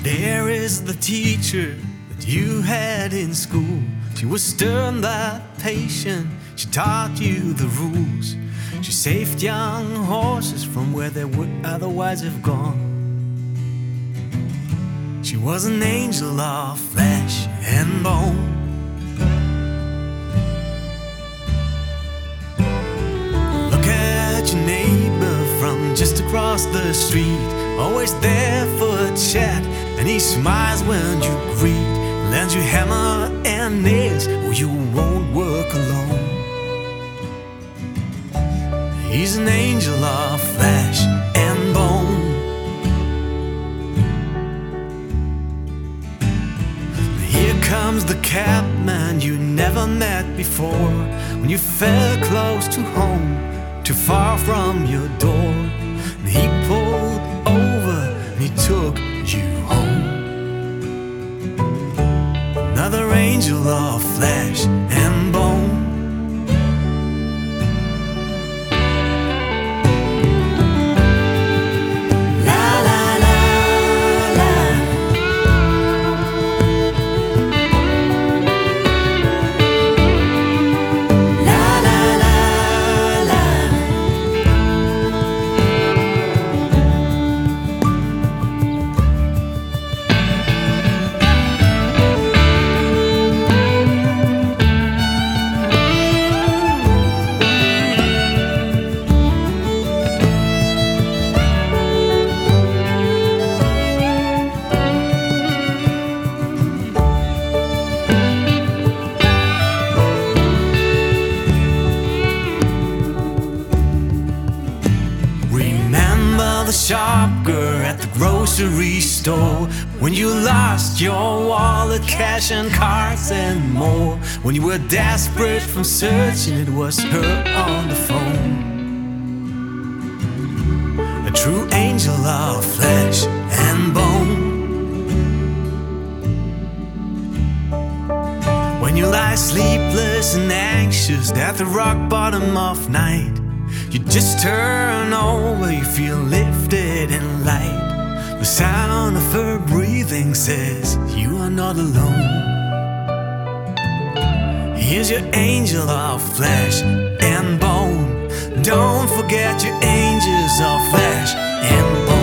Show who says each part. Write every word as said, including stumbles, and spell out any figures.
Speaker 1: There is the teacher that you had in school. She was stern but patient. She taught you the rules. She saved young horses from where they would otherwise have gone. She was an angel of flesh and bone. Look at your neighbor from just across the street, always there for a chat, and he smiles when you greet. Lends you hammer and nails, or you won't work alone. He's an angel of flesh and bone. Here comes the cabman you never met before. When you felt close to home, too far from your door, and he pulled over and he took you home. Another angel of flesh and bone. The shopper at the grocery store, when you lost your wallet, cash and cards and more. When you were desperate from searching, it was her on the phone. A true angel of flesh and bone. When you lie sleepless and anxious at the rock bottom of night, you just turn over, you feel lifted and light. The sound of her breathing says you are not alone. Here's your angel of flesh and bone. Don't forget your angels of flesh and bone.